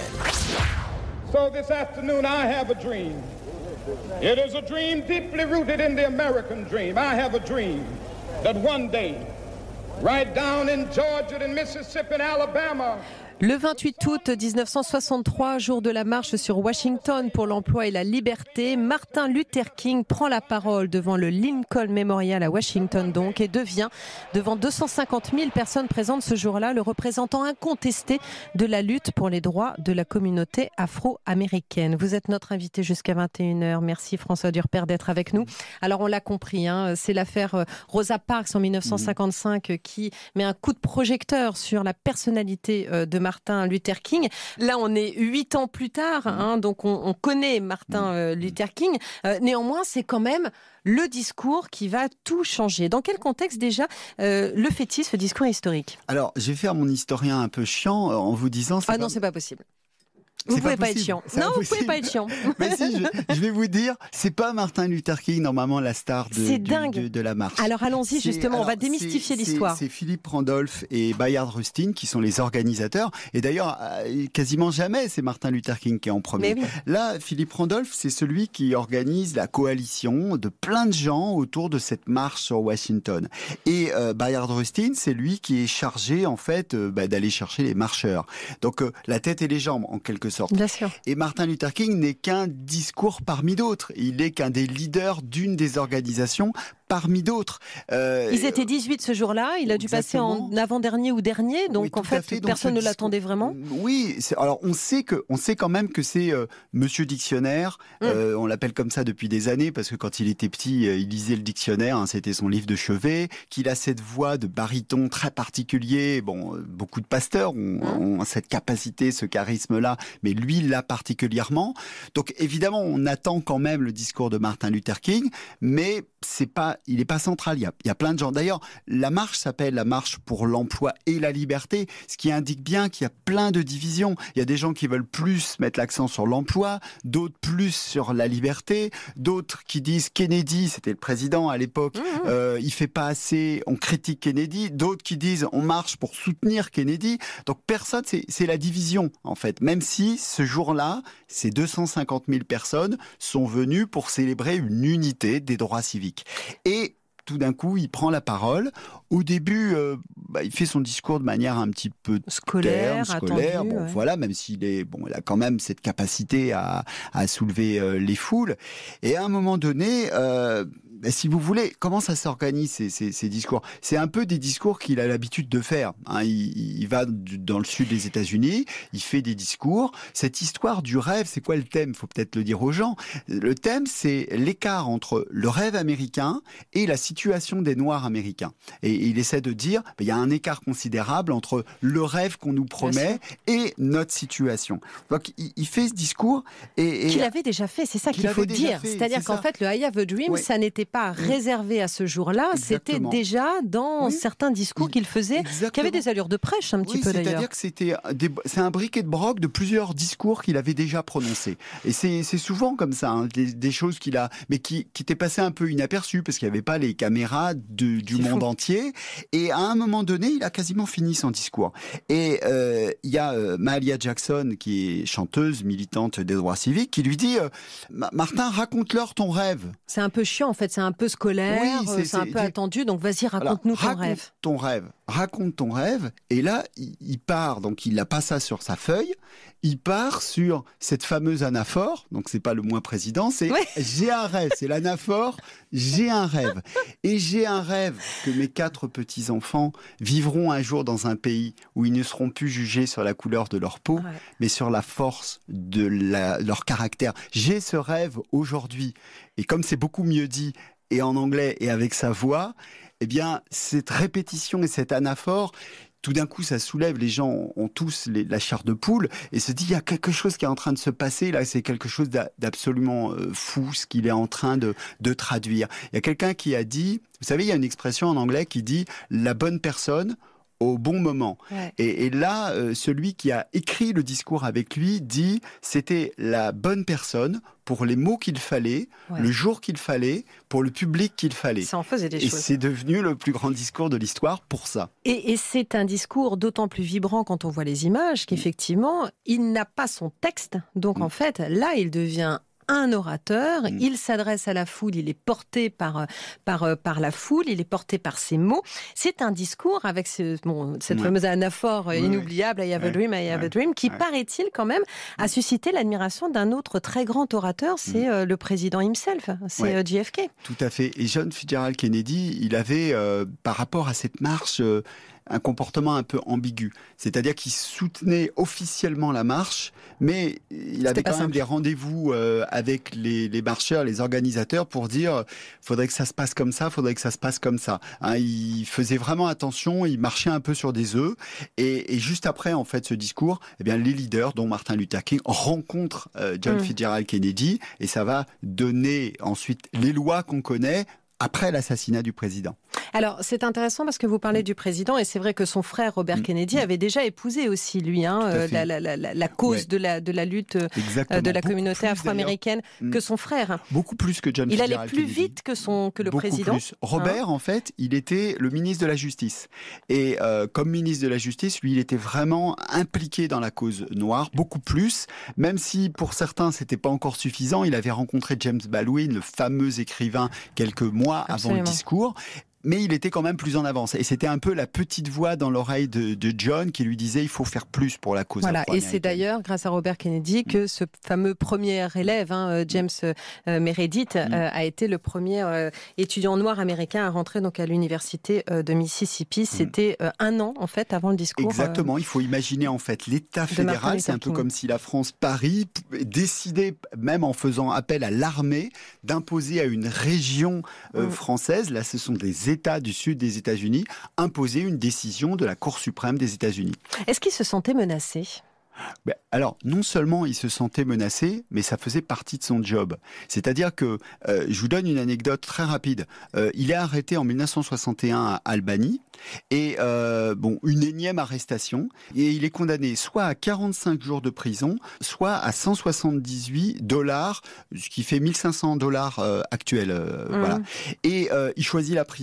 S2: So this afternoon I have a dream. It is a dream deeply rooted in the American dream. I have a dream that one day, right down in Georgia and Mississippi and Alabama,
S3: le vingt-huit août dix-neuf cent soixante-trois, jour de la marche sur Washington pour l'emploi et la liberté, Martin Luther King prend la parole devant le Lincoln Memorial à Washington donc et devient, devant deux cent cinquante mille personnes présentes ce jour-là, le représentant incontesté de la lutte pour les droits de la communauté afro-américaine. Vous êtes notre invité jusqu'à vingt et une heures. Merci François Durper d'être avec nous. Alors on l'a compris, hein, c'est l'affaire Rosa Parks en dix-neuf cent cinquante-cinq qui met un coup de projecteur sur la personnalité de Martin Luther King. Là, on est huit ans plus tard, hein, donc on, on connaît Martin euh, Luther King. Euh, néanmoins, c'est quand même le discours qui va tout changer. Dans quel contexte déjà euh, le fait-il, ce discours historique ?
S4: Alors, je vais faire mon historien un peu chiant en vous disant...
S3: Ah pas... non, c'est pas possible. Vous pouvez pas, pas être chiant. C'est non, impossible. Vous pouvez pas être chiant.
S4: Mais si, je, je vais vous dire, c'est pas Martin Luther King normalement la star de,
S3: c'est
S4: du,
S3: dingue.
S4: De, de la marche.
S3: Alors allons-y
S4: c'est,
S3: justement,
S4: alors,
S3: on va démystifier
S4: c'est,
S3: l'histoire.
S4: C'est, c'est Philippe Randolph et Bayard Rustin qui sont les organisateurs. Et d'ailleurs, quasiment jamais c'est Martin Luther King qui est en premier.
S3: Oui.
S4: Là, Philippe Randolph, c'est celui qui organise la coalition de plein de gens autour de cette marche sur Washington. Et euh, Bayard Rustin, c'est lui qui est chargé en fait euh, bah, d'aller chercher les marcheurs. Donc euh, la tête et les jambes en quelque sorte.
S3: Bien sûr.
S4: Et Martin Luther King n'est qu'un discours parmi d'autres. Il n'est qu'un des leaders d'une des organisations parmi d'autres.
S3: Euh, Ils étaient dix-huit ce jour-là. Il a dû exactement. passer en avant-dernier ou dernier. Donc oui, en fait, fait. personne donc, ne l'attendait vraiment.
S4: Oui. C'est, alors on sait que, on sait quand même que c'est euh, Monsieur Dictionnaire. Mmh. Euh, on l'appelle comme ça depuis des années parce que quand il était petit, euh, il lisait le dictionnaire. Hein, c'était son livre de chevet. Qu'il a cette voix de baryton très particulier. Bon, euh, beaucoup de pasteurs ont, mmh. ont cette capacité, ce charisme-là, mais lui l'a particulièrement. Donc évidemment, on attend quand même le discours de Martin Luther King, mais c'est pas, il n'est pas central. Il y, a, il y a plein de gens. D'ailleurs, la marche s'appelle la marche pour l'emploi et la liberté, ce qui indique bien qu'il y a plein de divisions. Il y a des gens qui veulent plus mettre l'accent sur l'emploi, d'autres plus sur la liberté, d'autres qui disent Kennedy, c'était le président à l'époque, mmh. euh, il fait pas assez, on critique Kennedy, d'autres qui disent on marche pour soutenir Kennedy. Donc personne, c'est, c'est la division en fait. Même si ce jour-là, ces deux cent cinquante mille personnes sont venues pour célébrer une unité des droits civiques. Et tout d'un coup, il prend la parole. Au début, euh, bah, il fait son discours de manière un petit peu
S3: scolaire,
S4: terne, scolaire.
S3: attendu,
S4: bon,
S3: ouais.
S4: voilà, même s'il est, bon, il a quand même cette capacité à, à soulever euh, les foules. Et à un moment donné, euh, bah, si vous voulez, comment ça s'organise ces, ces, ces discours ? C'est un peu des discours qu'il a l'habitude de faire. Hein. Il, il va dans le sud des États-Unis, il fait des discours. Cette histoire du rêve, c'est quoi le thème ? Il faut peut-être le dire aux gens. Le thème, c'est l'écart entre le rêve américain et la situation des Noirs américains. Et, et il essaie de dire, bah, il y a un écart considérable entre le rêve qu'on nous promet et notre situation. Donc, il, il fait ce discours et, et
S3: qu'il avait déjà fait, c'est ça qu'il,
S4: qu'il
S3: faut
S4: avait déjà
S3: dire.
S4: fait,
S3: C'est-à-dire
S4: c'est
S3: qu'en
S4: ça.
S3: fait, le I Have a Dream,
S4: Ouais.
S3: ça n'était pas réservé à ce jour-là,
S4: Exactement.
S3: c'était déjà dans
S4: Oui.
S3: certains discours
S4: Il-
S3: qu'il faisait,
S4: Exactement.
S3: qui avaient des allures de prêche un petit
S4: Oui,
S3: peu d'ailleurs.
S4: c'est-à-dire que c'était des, c'est un briquet de broc de plusieurs discours qu'il avait déjà prononcés. Et c'est, c'est souvent comme ça, hein, des, des choses qu'il a, mais qui, qui étaient passées un peu inaperçues parce qu'il n'y avait pas les caméras de, du
S3: C'est
S4: monde
S3: fou.
S4: entier. Et à un moment donné, il a quasiment fini son discours. Et euh, il y a euh, Mahalia Jackson, qui est chanteuse, militante des droits civiques, qui lui dit euh, Ma- Martin, raconte-leur ton rêve.
S3: C'est un peu chiant en fait, c'est un peu scolaire,
S4: Oui, c'est-
S3: euh, c'est un
S4: c'est-
S3: peu attendu, donc vas-y, raconte-nous
S4: Alors,
S3: ton
S4: raconte
S3: rêve.
S4: ton rêve. Raconte ton rêve. Et là, il, il part, donc il n'a pas ça sur sa feuille, il part sur cette fameuse anaphore, donc c'est pas le moi président, c'est
S3: Ouais.
S4: j'ai un rêve, c'est l'anaphore, j'ai un rêve. Et j'ai un rêve que mes quatre petits-enfants vivront un jour dans un pays où ils ne seront plus jugés sur la couleur de leur peau,
S3: Ouais.
S4: mais sur la force de la- leur caractère. J'ai ce rêve aujourd'hui. Et comme c'est beaucoup mieux dit, et en anglais et avec sa voix, eh bien, cette répétition et cet anaphore, tout d'un coup, ça soulève, les gens ont tous les- la chair de poule et se dit, il y a quelque chose qui est en train de se passer, là, c'est quelque chose d'a- d'absolument euh, fou, ce qu'il est en train de, de traduire. Il y a quelqu'un qui a dit, vous savez, il y a une expression en anglais qui dit, la bonne personne au bon moment.
S3: Ouais.
S4: Et, et là, euh, celui qui a écrit le discours avec lui dit, c'était la bonne personne pour les mots qu'il fallait,
S3: Ouais.
S4: le jour qu'il fallait, pour le public qu'il fallait.
S3: Ça en faisait des
S4: Et
S3: choses.
S4: c'est devenu le plus grand discours de l'histoire pour ça.
S3: Et, et c'est un discours d'autant plus vibrant quand on voit les images qu'effectivement, il n'a pas son texte. Donc
S4: Mm.
S3: en fait, là, il devient un orateur,
S4: Mm.
S3: il s'adresse à la foule, il est porté par, par, par la foule, il est porté par ses mots. C'est un discours avec ce, bon, cette
S4: Ouais.
S3: fameuse anaphore
S4: Ouais,
S3: inoubliable, I have a
S4: ouais,
S3: dream, I have a
S4: ouais,
S3: dream, qui
S4: ouais.
S3: paraît-il quand même a suscité l'admiration d'un autre très grand orateur, c'est euh, le président himself, c'est
S4: Ouais.
S3: euh, J F K.
S4: Tout à fait. Et John Fitzgerald Kennedy, il avait, euh, par rapport à cette marche, euh, un comportement un peu ambigu. C'est-à-dire qu'il soutenait officiellement la marche, mais il avait
S3: pas
S4: quand même
S3: simple.
S4: des rendez-vous euh, avec les, les marcheurs, les organisateurs, pour dire faudrait que ça se passe comme ça, faudrait que ça se passe comme ça. Hein, il faisait vraiment attention, il marchait un peu sur des œufs. Et, et juste après, en fait, ce discours, eh bien, les leaders, dont Martin Luther King, rencontrent euh, John
S3: Mm.
S4: Fitzgerald Kennedy, et ça va donner ensuite les lois qu'on connaît après l'assassinat du président.
S3: Alors, c'est intéressant parce que vous parlez du président et c'est vrai que son frère Robert
S4: Mm.
S3: Kennedy avait déjà épousé aussi, lui, hein,
S4: Tout à
S3: euh,
S4: fait.
S3: la, la, la, la cause
S4: Ouais.
S3: de, la, de la lutte euh,
S4: Exactement.
S3: de la
S4: Beaucoup
S3: communauté
S4: plus,
S3: afro-américaine
S4: d'ailleurs.
S3: que
S4: Mm.
S3: son frère.
S4: Beaucoup plus que John
S3: Il allait
S4: Fitzgerald
S3: plus
S4: Kennedy.
S3: vite que, son, que le
S4: Beaucoup
S3: président.
S4: plus. Robert, en fait, il était le ministre de la Justice. Et euh, comme ministre de la Justice, lui, il était vraiment impliqué dans la cause noire, beaucoup plus. Même si, pour certains, c'était pas encore suffisant. Il avait rencontré James Baldwin, le fameux écrivain, quelques mois avant
S3: Absolument.
S4: le discours. Mais il était quand même plus en avance. Et c'était un peu la petite voix dans l'oreille de, de John qui lui disait il faut faire plus pour la cause
S3: Voilà, et
S4: afro-américaine.
S3: c'est d'ailleurs grâce à Robert Kennedy que ce fameux premier élève, hein, euh, James euh, Meredith,
S4: Mm.
S3: euh, a été le premier euh, étudiant noir américain à rentrer donc à l'université euh, de Mississippi. C'était euh, un an en fait avant le discours. euh,
S4: Exactement, il faut imaginer en fait l'État
S3: Martin
S4: fédéral,
S3: Luther
S4: c'est un peu
S3: King.
S4: comme si la France, Paris, p- décidait, même en faisant appel à l'armée, d'imposer à une région euh,
S3: Mm.
S4: française, là ce sont des États du sud des États-Unis, imposer une décision de la Cour suprême des États-Unis.
S3: Est-ce qu'il se sentait menacé ?
S4: Ben, alors, non seulement il se sentait menacé, mais ça faisait partie de son job. C'est-à-dire que, euh, je vous donne une anecdote très rapide. Euh, il est arrêté en mille neuf cent soixante et un à Albany, et euh, bon, une énième arrestation, et il est condamné soit à quarante-cinq jours de prison, soit à cent soixante-dix-huit dollars, ce qui fait mille cinq cents dollars euh, actuels. Euh,
S3: Mhm.
S4: Voilà. Et euh, il choisit la prison.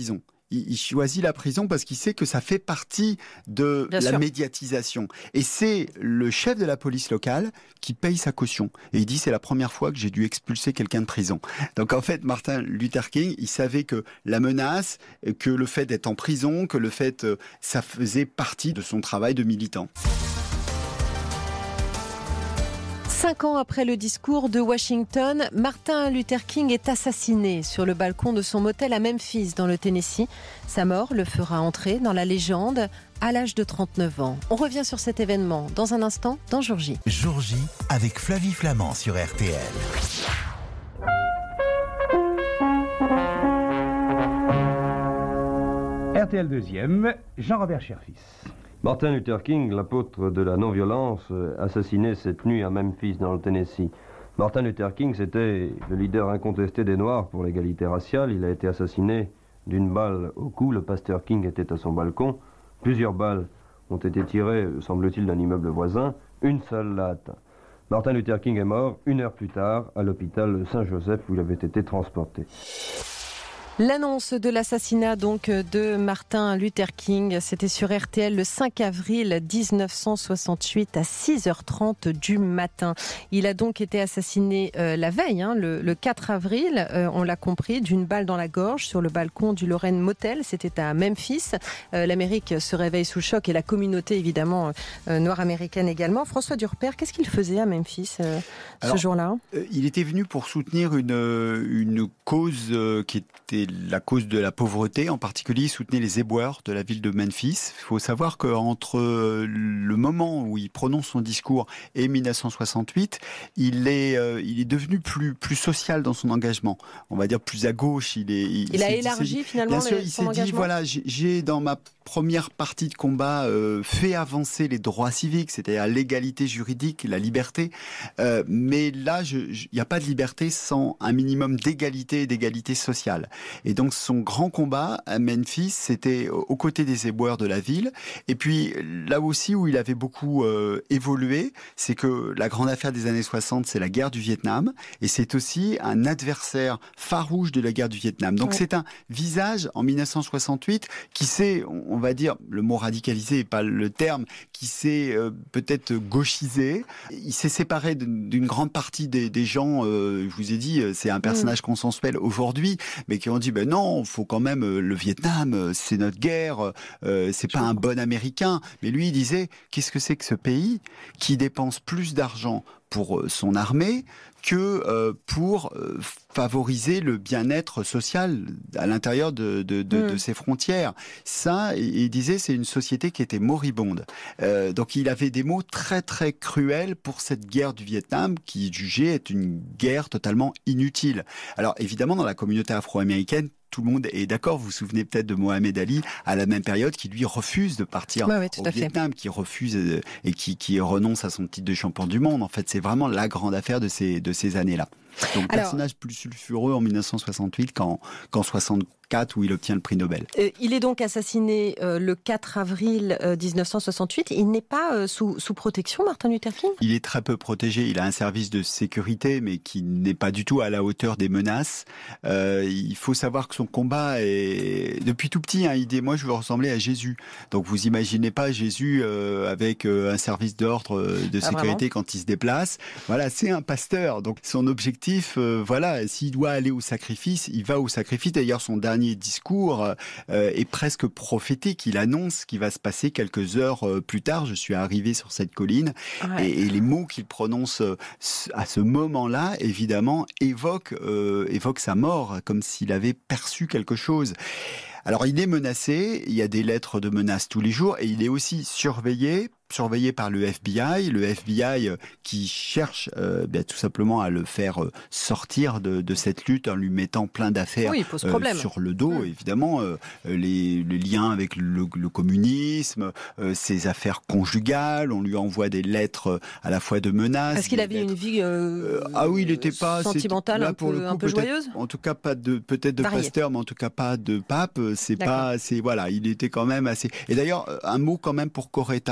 S4: il, il choisit la prison parce qu'il sait que ça fait partie de
S3: Bien
S4: la
S3: sûr.
S4: médiatisation. Et c'est le chef de la police locale qui paye sa caution. Et il dit, c'est la première fois que j'ai dû expulser quelqu'un de prison. Donc en fait, Martin Luther King, il savait que la menace, que le fait d'être en prison, que le fait, euh, ça faisait partie de son travail de militant.
S3: Cinq ans après le discours de Washington, Martin Luther King est assassiné sur le balcon de son motel à Memphis, dans le Tennessee. Sa mort le fera entrer dans la légende à l'âge de trente-neuf ans. On revient sur cet événement dans un instant dans Jour J.
S1: Jour J avec Flavie Flamand sur R T L.
S5: R T L deuxième, Jean-Robert Cherfis.
S6: Martin Luther King, l'apôtre de la non-violence, assassiné cette nuit à Memphis, dans le Tennessee. Martin Luther King, c'était le leader incontesté des Noirs pour l'égalité raciale. Il a été assassiné d'une balle au cou. Le pasteur King était à son balcon. Plusieurs balles ont été tirées, semble-t-il, d'un immeuble voisin. Une seule l'a atteint. Martin Luther King est mort une heure plus tard à l'hôpital Saint-Joseph où il avait été transporté.
S3: L'annonce de l'assassinat donc de Martin Luther King, c'était sur R T L le cinq avril dix-neuf cent soixante-huit à six heures trente du matin. Il a donc été assassiné euh, la veille, hein, le, le quatre avril, euh, on l'a compris, d'une balle dans la gorge sur le balcon du Lorraine Motel. C'était à Memphis. Euh, L'Amérique se réveille sous le choc et la communauté évidemment euh, noire américaine également. François Durper, qu'est-ce qu'il faisait à Memphis euh,
S4: Alors,
S3: ce jour-là ?
S4: euh, Il était venu pour soutenir une, une cause euh, qui était la cause de la pauvreté. En particulier, il soutenait les éboueurs de la ville de Memphis. Il faut savoir qu'entre le moment où il prononce son discours et mille neuf cent soixante-huit, il est, euh, il est devenu plus, plus social dans son engagement. On va dire plus à gauche. Il, est, il,
S3: Il a
S4: s'est-
S3: élargi
S4: s'est-
S3: finalement
S4: Bien sûr,
S3: les-
S4: il
S3: son
S4: s'est dit,
S3: engagement.
S4: voilà, j'ai- j'ai dans ma première partie de combat euh, fait avancer les droits civiques, c'est-à-dire l'égalité juridique, la liberté. Euh, mais là, il n'y a pas de liberté sans un minimum d'égalité et d'égalité sociale. Et donc, son grand combat à Memphis, c'était aux côtés des éboueurs de la ville. Et puis, là aussi où il avait beaucoup euh, évolué, c'est que la grande affaire des années soixante, c'est la guerre du Vietnam. Et c'est aussi un adversaire farouche de la guerre du Vietnam. Donc,
S3: Ouais.
S4: c'est un visage, en mille neuf cent soixante-huit, qui s'est, on va dire, le mot radicalisé n'est pas le terme, qui s'est euh, peut-être gauchisé. Il s'est séparé d'une grande partie des, des gens, euh, je vous ai dit, c'est un personnage mmh. consensuel aujourd'hui, mais qui ont dit, ben non, il faut quand même, euh, le Vietnam, euh, c'est notre guerre, euh, c'est pas un bon Américain. Mais lui, il disait, qu'est-ce que c'est que ce pays qui dépense plus d'argent pour son armée que euh, pour euh, favoriser le bien-être social à l'intérieur de, de, de, mmh. de ses frontières. Ça, il disait, c'est une société qui était moribonde. Euh, donc il avait des mots très très cruels pour cette guerre du Vietnam qui jugeait être une guerre totalement inutile. Alors évidemment, dans la communauté afro-américaine, tout le monde est d'accord. Vous vous souvenez peut-être de Mohamed Ali à la même période qui lui refuse de partir
S3: ouais, ouais,
S4: au Vietnam, qui refuse euh, et qui, qui renonce à son titre de champion du monde. En fait, c'est vraiment la grande affaire de ces, de ces années-là. Donc, Alors, personnage plus sulfureux en mille neuf cent soixante-huit qu'en, qu'en soixante-quatre où il obtient le prix Nobel.
S3: Euh, il est donc assassiné euh, le quatre avril euh, dix-neuf cent soixante-huit. Il n'est pas euh, sous, sous protection, Martin Luther King ?
S4: Il est très peu protégé. Il a un service de sécurité, mais qui n'est pas du tout à la hauteur des menaces. Euh, il faut savoir que son combat est... Depuis tout petit, hein, il dit « Moi, je veux ressembler à Jésus ». Donc, vous imaginez pas Jésus euh, avec euh, un service d'ordre de ah, sécurité vraiment quand il se déplace. Voilà, c'est un pasteur. Donc, son objectif, Euh, voilà, s'il doit aller au sacrifice, il va au sacrifice. D'ailleurs, son dernier discours euh, est presque prophétique. Il annonce ce qui va se passer quelques heures euh, plus tard. Je suis arrivé sur cette colline. Ouais. Et, et les mots qu'il prononce euh, à ce moment-là, évidemment, évoquent, euh, évoquent sa mort, comme s'il avait perçu quelque chose. Alors, il est menacé. Il y a des lettres de menaces tous les jours. Et il est aussi surveillé surveillé par le F B I, le F B I euh, qui cherche euh, bien, tout simplement à le faire euh, sortir de, de cette lutte en lui mettant plein d'affaires
S3: oui,
S4: euh, sur le dos, mmh. évidemment, euh, les, les liens avec le, le communisme, euh, ses affaires conjugales, on lui envoie des lettres à la fois de menaces.
S3: Est-ce qu'il avait
S4: lettres...
S3: une vie euh,
S4: ah oui, il n'était pas
S3: sentimentale,
S4: là,
S3: un
S4: pour
S3: peu,
S4: le coup,
S3: un peu joyeuse.
S4: En tout cas, pas de peut-être de
S3: Varié.
S4: pasteur, mais en tout cas pas de pape. C'est
S3: D'accord.
S4: pas, c'est voilà, il était quand même assez. Et d'ailleurs, un mot quand même pour Coretta.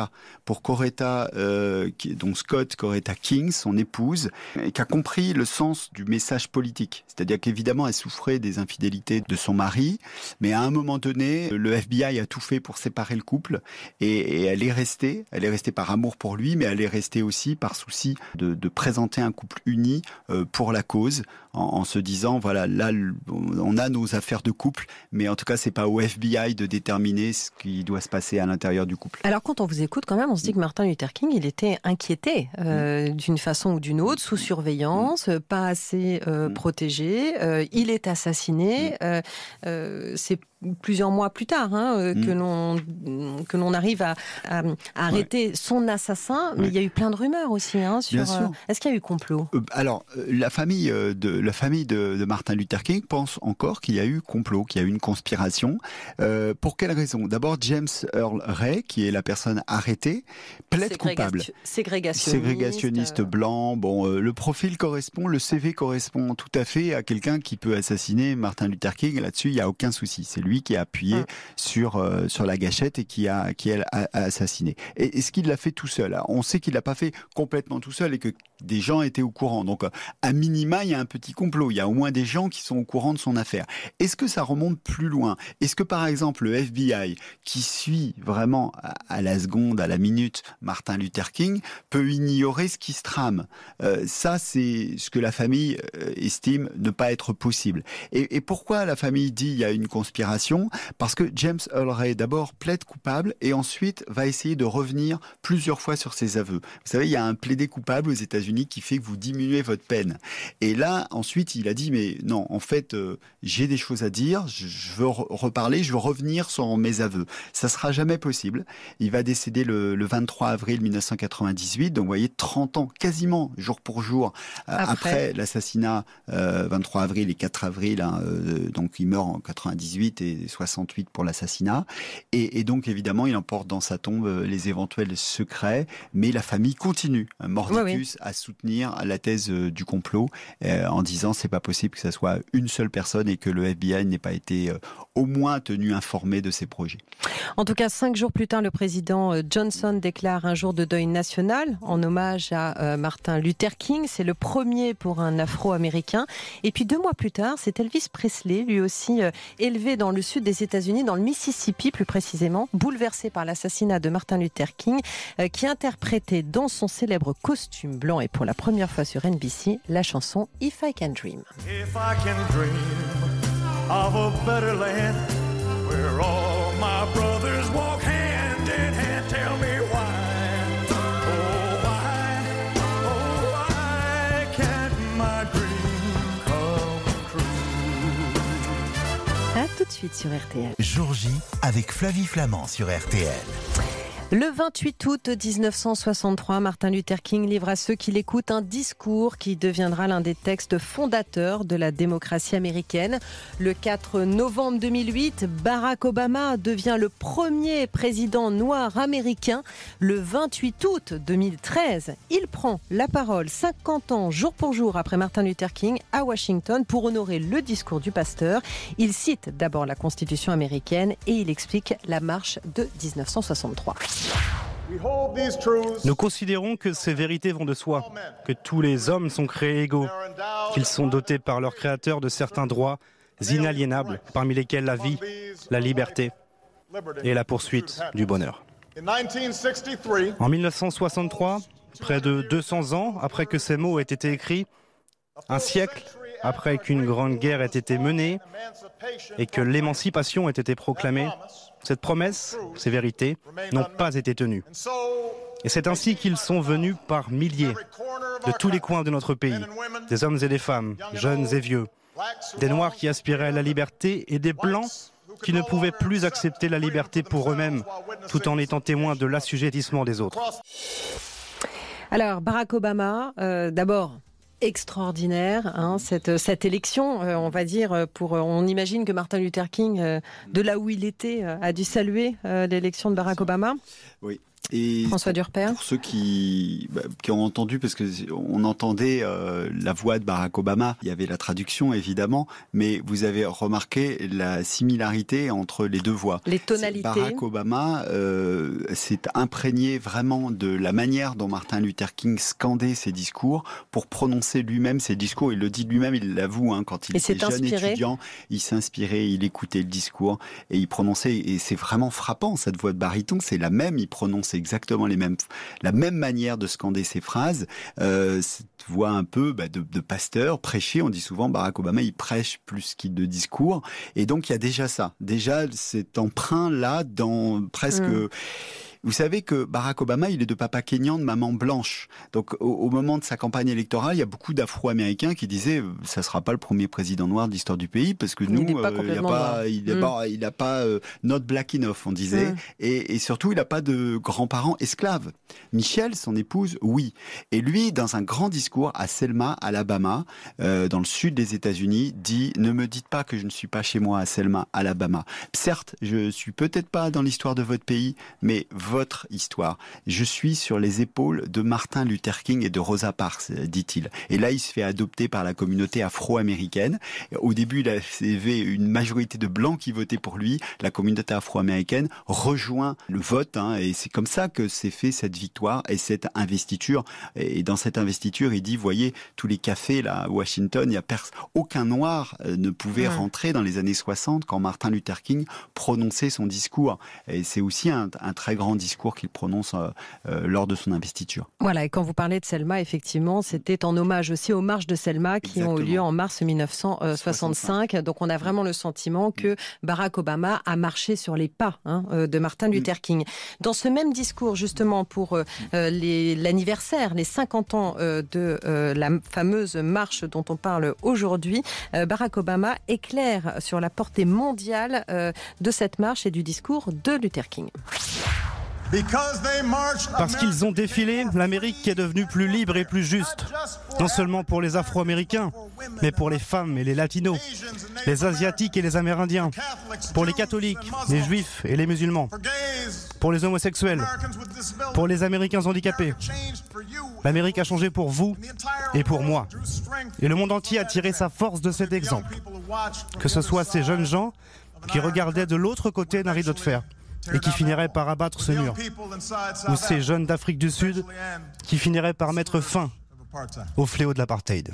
S4: pour Coretta, euh, qui, donc Scott Coretta King, son épouse, et qui a compris le sens du message politique. C'est-à-dire qu'évidemment, elle souffrait des infidélités de son mari, mais à un moment donné, le F B I a tout fait pour séparer le couple, et, et elle est restée. Elle est restée par amour pour lui, mais elle est restée aussi par souci de, de présenter un couple uni euh, pour la cause, en, en se disant, voilà, là, on a nos affaires de couple, mais en tout cas, c'est pas au F B I de déterminer ce qui doit se passer à l'intérieur du couple.
S3: Alors, quand on vous écoute, quand même, on se dit que Martin Luther King, il était inquiété euh, mmh. d'une façon ou d'une autre, sous surveillance, mmh. pas assez euh, mmh. protégé. Euh, il est assassiné. Mmh. Euh, euh, c'est plusieurs mois plus tard hein, euh, mmh. que l'on que l'on arrive à, à, à arrêter ouais. son assassin. Mais ouais. il y a eu plein de rumeurs aussi hein, sur. Euh, est-ce qu'il y a eu complot ?
S4: euh, Alors, euh, la famille de la famille de, de Martin Luther King pense encore qu'il y a eu complot, qu'il y a eu une conspiration. Euh, pour quelle raison ? D'abord, James Earl Ray, qui est la personne arrêtée, plaide coupable.
S3: Ségrégationniste.
S4: Ségrégationniste blanc. Bon, euh, le profil correspond, le C V correspond tout à fait à quelqu'un qui peut assassiner Martin Luther King. Là-dessus, il n'y a aucun souci. C'est lui qui a appuyé ah. sur euh, sur la gâchette et qui a qui a, a assassiné. Et est-ce qu'il l'a fait tout seul ? Alors, on sait qu'il l'a pas fait complètement tout seul et que des gens étaient au courant. Donc, à minima, il y a un petit complot. Il y a au moins des gens qui sont au courant de son affaire. Est-ce que ça remonte plus loin ? Est-ce que, par exemple, le F B I, qui suit vraiment à la seconde, à la minute, Martin Luther King, peut ignorer ce qui se trame ? euh, Ça, c'est ce que la famille euh, estime ne pas être possible. Et, et pourquoi la famille dit il y a une conspiration ? Parce que James Earl Ray, d'abord, plaide coupable et ensuite va essayer de revenir plusieurs fois sur ses aveux. Vous savez, il y a un plaidé coupable aux États-Unis qui fait que vous diminuez votre peine. Et là, ensuite, il a dit, mais non, en fait, euh, j'ai des choses à dire, je, je veux re- reparler, je veux revenir sur mes aveux. Ça sera jamais possible. Il va décéder le, le vingt-trois avril mille neuf cent quatre-vingt-dix-huit, donc vous voyez, trente ans, quasiment, jour pour jour, euh, après. après l'assassinat, euh, vingt-trois avril et quatre avril, hein, euh, donc il meurt en quatre-vingt-dix-huit et soixante-huit pour l'assassinat. Et, et donc, évidemment, il emporte dans sa tombe euh, les éventuels secrets, mais la famille continue, hein, mordicus, oui, oui. à soutenir la thèse euh, du complot, euh, en disant c'est pas possible que ça soit une seule personne et que le F B I n'ait pas été euh, au moins tenu informé de ses projets.
S3: En tout cas, cinq jours plus tard, le président Johnson déclare un jour de deuil national en hommage à euh, Martin Luther King. C'est le premier pour un Afro-Américain. Et puis deux mois plus tard, c'est Elvis Presley, lui aussi euh, élevé dans le sud des États-Unis, dans le Mississippi plus précisément, bouleversé par l'assassinat de Martin Luther King, euh, qui interprétait dans son célèbre costume blanc et pour la première fois sur N B C la chanson If I Can Dream. If I can dream of a better land where all my brothers walk hand in hand, tell me why, oh why, oh why can't my dream come true. À tout de suite sur R T L.
S1: Jour J avec Flavie Flamand sur R T L.
S3: Le vingt-huit août dix-neuf cent soixante-trois, Martin Luther King livre à ceux qui l'écoutent un discours qui deviendra l'un des textes fondateurs de la démocratie américaine. Le quatre novembre deux mille huit, Barack Obama devient le premier président noir américain. Le vingt-huit août deux mille treize, il prend la parole cinquante ans jour pour jour après Martin Luther King à Washington pour honorer le discours du pasteur. Il cite d'abord la Constitution américaine et il explique la marche de dix-neuf cent soixante-trois.
S7: Nous considérons que ces vérités vont de soi, que tous les hommes sont créés égaux, qu'ils sont dotés par leur créateur de certains droits inaliénables, parmi lesquels la vie, la liberté et la poursuite du bonheur. En mille neuf cent soixante-trois, près de deux cents ans après que ces mots aient été écrits, un siècle après qu'une grande guerre ait été menée et que l'émancipation ait été proclamée, cette promesse, ces vérités, n'ont pas été tenues. Et c'est ainsi qu'ils sont venus par milliers de tous les coins de notre pays, des hommes et des femmes, jeunes et vieux, des Noirs qui aspiraient à la liberté et des Blancs qui ne pouvaient plus accepter la liberté pour eux-mêmes, tout en étant témoins de l'assujettissement des autres.
S3: Alors, Barack Obama, euh, d'abord... extraordinaire, hein, cette, cette élection, euh, on va dire, pour, euh, on imagine que Martin Luther King, euh, de là où il était, euh, a dû saluer euh, l'élection de Barack Obama.
S4: Oui, Et
S3: François Durper.
S4: Pour ceux qui, bah, qui ont entendu, parce que on entendait euh, la voix de Barack Obama, il y avait la traduction évidemment, mais vous avez remarqué la similarité entre les deux voix.
S3: Les tonalités.
S4: Barack Obama euh, s'est imprégné vraiment de la manière dont Martin Luther King scandait ses discours pour prononcer lui-même ses discours. Il le dit lui-même, il l'avoue, hein, quand il
S3: et
S4: était jeune
S3: inspiré.
S4: étudiant, il s'inspirait, il écoutait le discours et il prononçait. Et c'est vraiment frappant, cette voix de baryton, c'est la même, il prononce exactement les mêmes, la même manière de scander ses phrases. Euh, cette voix un peu bah, de, de pasteur, prêcher. On dit souvent Barack Obama, il prêche plus qu'il de discours. Et donc il y a déjà ça, déjà cet emprunt-là dans presque... Mmh. Vous savez que Barack Obama, il est de papa kényan, de maman blanche. Donc, au, au moment de sa campagne électorale, il y a beaucoup d'Afro-Américains qui disaient « ça sera pas le premier président noir de l'histoire du pays parce que nous,
S3: il n'est pas
S4: euh,
S3: complètement
S4: il a pas,
S3: noir.
S4: il a
S3: Mm.
S4: pas, il a pas euh, not black enough », on disait. Mm. Et, et surtout, il n'a pas de grands-parents esclaves. Michelle, son épouse, oui. Et lui, dans un grand discours à Selma, Alabama, euh, dans le sud des États-Unis, dit « ne me dites pas que je ne suis pas chez moi à Selma, Alabama. Certes, je suis peut-être pas dans l'histoire de votre pays, mais votre histoire. Je suis sur les épaules de Martin Luther King et de Rosa Parks, dit-il. Et là, il se fait adopter par la communauté afro-américaine. Au début, il y avait une majorité de blancs qui votaient pour lui. La communauté afro-américaine rejoint le vote, hein, et c'est comme ça que s'est fait cette victoire et cette investiture. Et dans cette investiture, il dit, voyez, tous les cafés là à Washington, il y a pers- aucun noir euh, ne pouvait mmh. rentrer dans les années soixante quand Martin Luther King prononçait son discours. Et c'est aussi un, un très grand discours qu'il prononce euh, euh, lors de son investiture.
S3: Voilà, et quand vous parlez de Selma, effectivement, c'était en hommage aussi aux marches de Selma qui Exactement. ont eu lieu en mars mille neuf cent soixante-cinq. Donc on a vraiment le sentiment que Barack Obama a marché sur les pas hein, de Martin Luther King. Dans ce même discours, justement, pour euh, les, l'anniversaire, les cinquante ans euh, de euh, la fameuse marche dont on parle aujourd'hui, euh, Barack Obama éclaire sur la portée mondiale euh, de cette marche et du discours de Luther King.
S7: Parce qu'ils ont défilé, l'Amérique est devenue plus libre et plus juste. Non seulement pour les Afro-Américains, mais pour les femmes et les Latinos, les Asiatiques et les Amérindiens, pour les catholiques, les Juifs et les musulmans, pour les homosexuels, pour les Américains handicapés. L'Amérique a changé pour vous et pour moi. Et le monde entier a tiré sa force de cet exemple. Que ce soit ces jeunes gens qui regardaient de l'autre côté d'un rideau de fer et qui finiraient par abattre ce mur, ou ces jeunes d'Afrique du Sud qui finiraient par mettre fin au fléau de l'apartheid.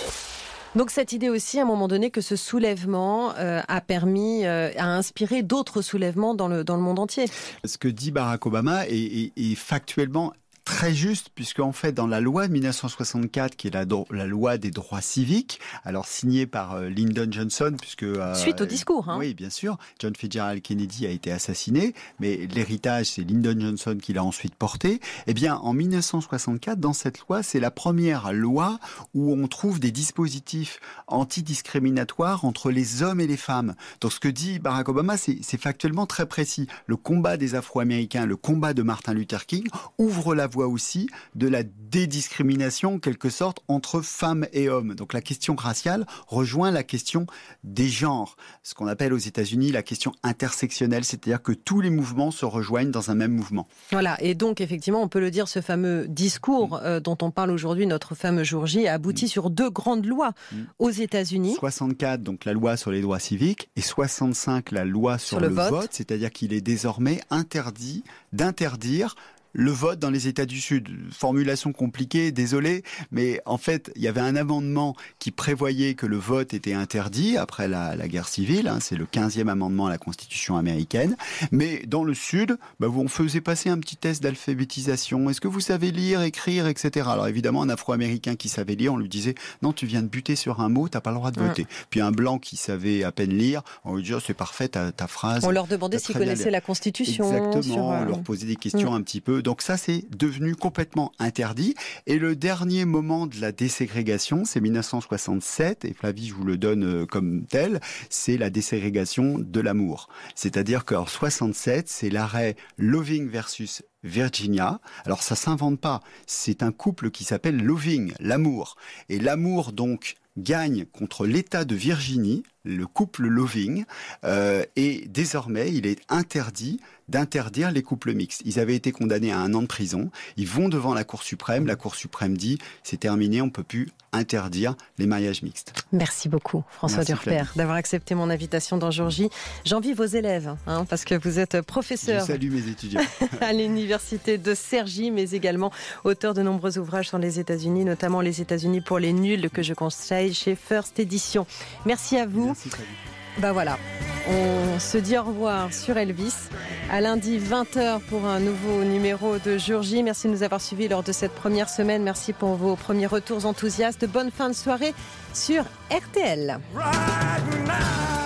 S3: Donc cette idée aussi, à un moment donné, que ce soulèvement euh, a permis, euh, a inspiré d'autres soulèvements dans le, dans le monde entier.
S4: Ce que dit Barack Obama est, est, est factuellement très juste, puisque en fait, dans la loi de mille neuf cent soixante-quatre, qui est la, la loi des droits civiques, alors signée par euh, Lyndon Johnson, puisque... Euh,
S3: Suite au discours, hein.
S4: Oui, bien sûr. John Fitzgerald Kennedy a été assassiné, mais l'héritage, c'est Lyndon Johnson qui l'a ensuite porté. Eh bien, en mille neuf cent soixante-quatre, dans cette loi, c'est la première loi où on trouve des dispositifs antidiscriminatoires entre les hommes et les femmes. Donc, ce que dit Barack Obama, c'est, c'est factuellement très précis. Le combat des Afro-Américains, le combat de Martin Luther King, ouvre la voie aussi de la dédiscrimination, en quelque sorte, entre femmes et hommes. Donc la question raciale rejoint la question des genres, ce qu'on appelle aux États-Unis la question intersectionnelle, c'est-à-dire que tous les mouvements se rejoignent dans un même mouvement.
S3: Voilà, et donc effectivement, on peut le dire, ce fameux discours euh, dont on parle aujourd'hui, notre fameux jour J, a abouti mmh. sur deux grandes lois mmh. aux États-Unis.
S4: soixante-quatre, donc la loi sur les droits civiques, et soixante-cinq, la loi sur, sur le, le vote, vote c'est-à-dire qu'il est désormais interdit d'interdire le vote dans les États du Sud. Formulation compliquée, désolé, mais en fait, il y avait un amendement qui prévoyait que le vote était interdit après la, la guerre civile, hein, c'est le quinzième amendement à la Constitution américaine, mais dans le Sud, bah, on faisait passer un petit test d'alphabétisation. Est-ce que vous savez lire, écrire, et cetera. Alors évidemment, un Afro-Américain qui savait lire, on lui disait « Non, tu viens de buter sur un mot, t'as pas le droit de voter. Mmh. » Puis un Blanc qui savait à peine lire, on lui disait oh, « C'est parfait, ta, ta phrase. »
S3: On leur demandait s'ils connaissaient la Constitution.
S4: Exactement,
S3: sur, euh...
S4: on leur posait des questions mmh. un petit peu. Donc ça, c'est devenu complètement interdit. Et le dernier moment de la déségrégation, c'est mille neuf cent soixante-sept, et Flavie, je vous le donne comme tel, c'est la déségrégation de l'amour. C'est-à-dire qu'en soixante-sept, c'est l'arrêt Loving versus Virginia. Alors ça s'invente pas, c'est un couple qui s'appelle Loving, l'amour. Et l'amour donc gagne contre l'État de Virginie, le couple Loving. Euh, et désormais, il est interdit d'interdire les couples mixtes. Ils avaient été condamnés à un an de prison. Ils vont devant la Cour suprême. La Cour suprême dit c'est terminé, on ne peut plus interdire les mariages mixtes.
S3: Merci beaucoup, François
S4: Merci,
S3: Durper,
S4: Flavie.
S3: d'avoir accepté mon invitation dans Jour J. J'envie vos élèves, hein, parce que vous êtes professeur.
S4: Je salue mes étudiants.
S3: À l'université de Cergy, mais également auteur de nombreux ouvrages sur les États-Unis, notamment Les États-Unis pour les nuls, que je conseille chez First Edition. Merci à vous.
S4: Merci, Flavie.
S3: Bah voilà, on se dit au revoir sur Elvis. À lundi vingt heures pour un nouveau numéro de Jour J. Merci de nous avoir suivis lors de cette première semaine. Merci pour vos premiers retours enthousiastes. Bonne fin de soirée sur R T L.
S8: Right now.